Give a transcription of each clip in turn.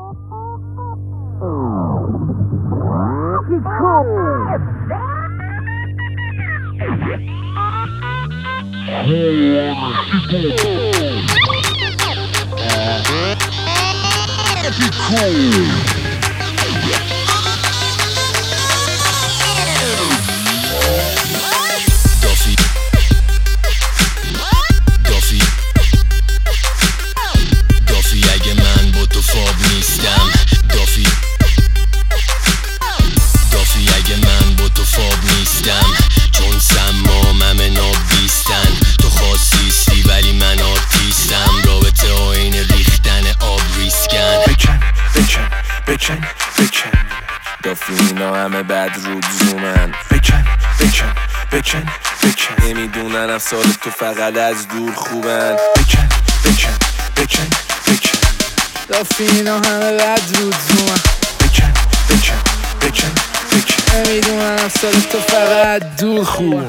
دافی اگه من با تو خواب نیستم، دافی اگه من با تو خواب نیستم، چون سمامم نابیستن. تو خاصیستی ولی من آرتیستم، رابطه آین ریختن آب ریسکن. بکن بکن بکن بکن دافی اینا همه بد رود زومن. بکن بکن بکن بکن نمیدونن افسار تو فقط از دور خوبن. بکن بکن بکن بکن دافی اینا همه بد رود زومن. بکن بکن بکن بکن نمیدونن افسار تو فقط دور خوبن.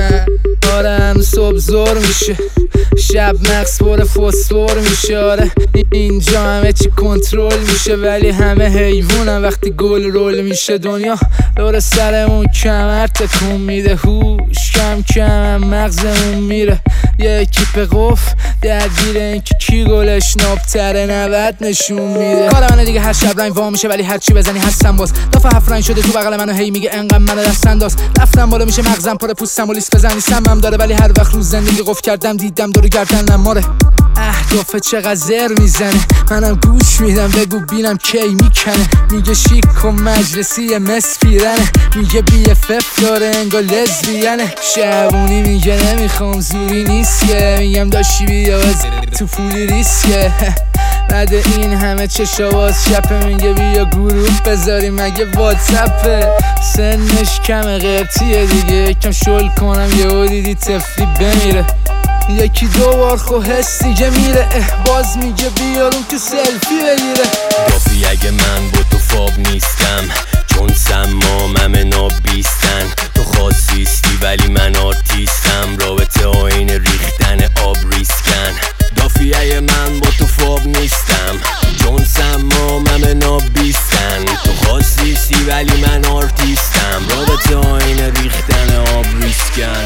آره هنوز صبح زور میشه، شب مغز پر فسفر میشه. آره اینجا همه چی کنترل میشه، ولی همه حیوانن وقتی گل رول میشه. دنیا دور سرمون کمر تکون میده، هوش کم کم مغزمون میره. یه اکیپ قف درگیره اینکه کی گلش نابتره 90 نشون میده. کار منه دیگه، هر شب رنگ وا میشه ولی هر چی بزنی هستم باز. دافع 7 رنگ شده تو بغل منو هی میگه انقدر منو دست انداز. رفتم بالا میشه مغزم پر پوستم و لیست بزنی سمم داره، ولی هر وقت روز زندگی قف کردم دیدم دور گردنم ماره. اهدافه چقدر زر میزنه، منم گوش میدم بگو بینم کی میکنه. میگه شیک و مجلسی مسفیرنه، میگه BFF داره انگار لزبیانه. شبونی میگه نمیخوام زوری نیست که، میگم داشتی بیا تو پولی ریسکه. بعد این همه چشا باز چپه، میگه بیا گروه بذاریم مگه واتسپه. سنش کمه قبطیه دیگه، یکم شل کنم یهو دیدی تفلی بمیره. یکی دو بار خو حس دیگه میره، باز میگه بیارون که سلفی بگیره. دافی اگه من با تو خواب نیستم، چون سمامم نابیستن. تو خاصیستی ولی من آرتیستم، رابطه آین ریختن آب ریسکن. دافی اگه من با تو خواب نیستم، چون سمامم نابیستن. تو خاصیستی ولی من آرتیستم، رابطه آین ریختن آب ریسکن.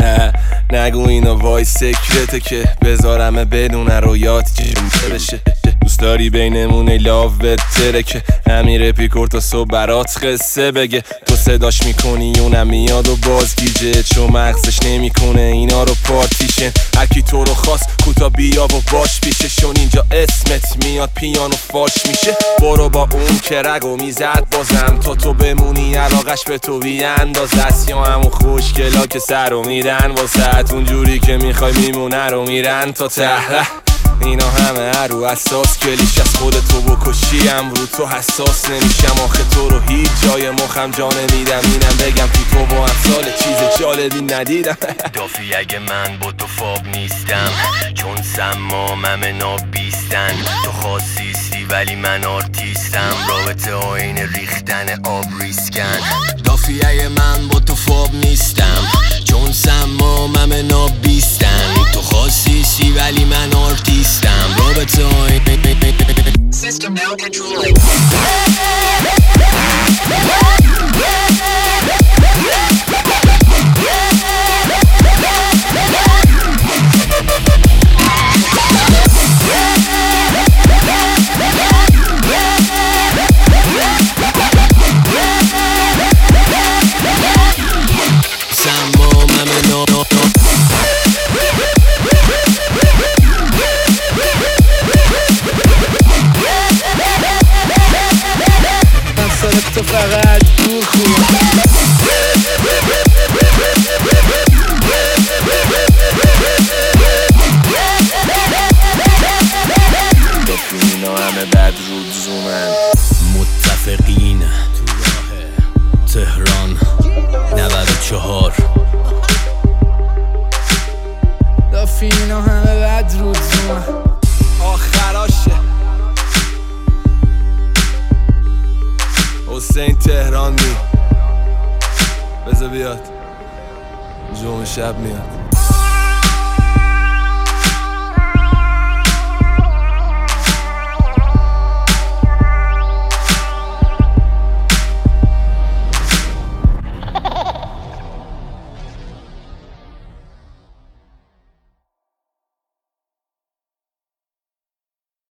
نگو اینا وای سکرته که بذارمه بدون رویات چی بشه. دوست داری بینمون لاو بتره که امیر پیکور تا صبح برات قصه بگه. تو صداش میکنی اونم میاد و بازگیجه، چون مغزش نمیکنه اینا رو پارتیشن. هرکی تو رو خواست کوتا بیا و باش پیششون، اینجا اسمت میاد پیانو فاش میشه. برو با اون که رگو میزد بازم، تا تو بمونی علاقش به تو بیانداز است. یا همون خوشگلا که سر رو میدن واسه اونجوری که میخوای میمونه رو میرن تا ته. اینا همه رو اساس کلیش از خودتو بکشیم، رو تو حساس نمیشم. آخه تو رو هیچ جای مخم جا نمیدم، اینم بگم تو با امثال چیز جالبی ندیدم. دافی اگه من با تو خواب نیستم، چون سمامم نابیستن. تو خاصیستی ولی من آرتیستم، رابطه آین ریختن آب ریسکن. دافی اگه من با تو خواب نیستم، چون سمامم نابیستن. تو خاصیستی ولی من آرتیستم، رابطه آین System now controlling. تو فقط دور خوبه. دافی اینا همه بد رود زومن. متفقین تهران 94. دافی اینا همه بد رود زومن. آخراشه حسین تهرانی، بذار بیاد جمعه شب میاد.